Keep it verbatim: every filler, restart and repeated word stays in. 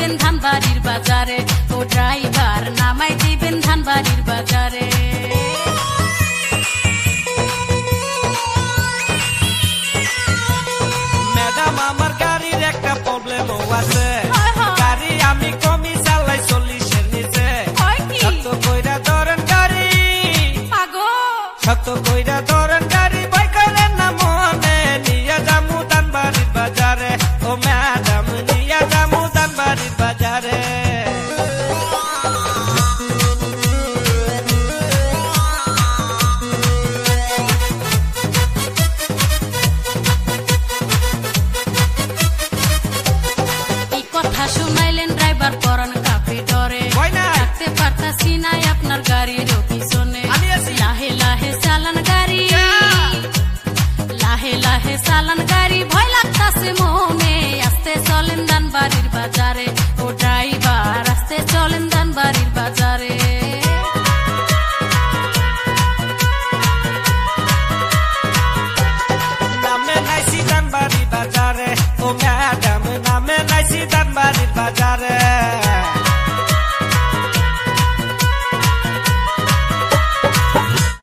দিবেন ধানবাড়ির বাজারে, ও ড্রাইভার নামাই দিবেন ধানবাড়ির বাজারে। ম্যাডাম আমার গাড়ির একটা প্রবলেম আছে, গাড়ি আমি কমই চালাই চল্লিশের নিচে। শক্ত কইরা ধরেন গাড়ি, শক্ত কইরা ধরেন গাড়ি, ভয় করেন না মনে, নিয়ে যামু ধানবাড়ির বাজারে। ও ম্যাডাম নিয়ে যামু ধানবাড়ির বাজারে। শুনাইলেন ড্রাইভার পরান কাপে ডরে, থাকতে পারতাছি না আপনার গাড়ির পিছনে। লাহে লাহে চালান গাড়ি, লাহে লাহে চালান গাড়ি, ভয় লাগতাছে মনে, আস্তে চলেন ধানবাড়ির বাজারে।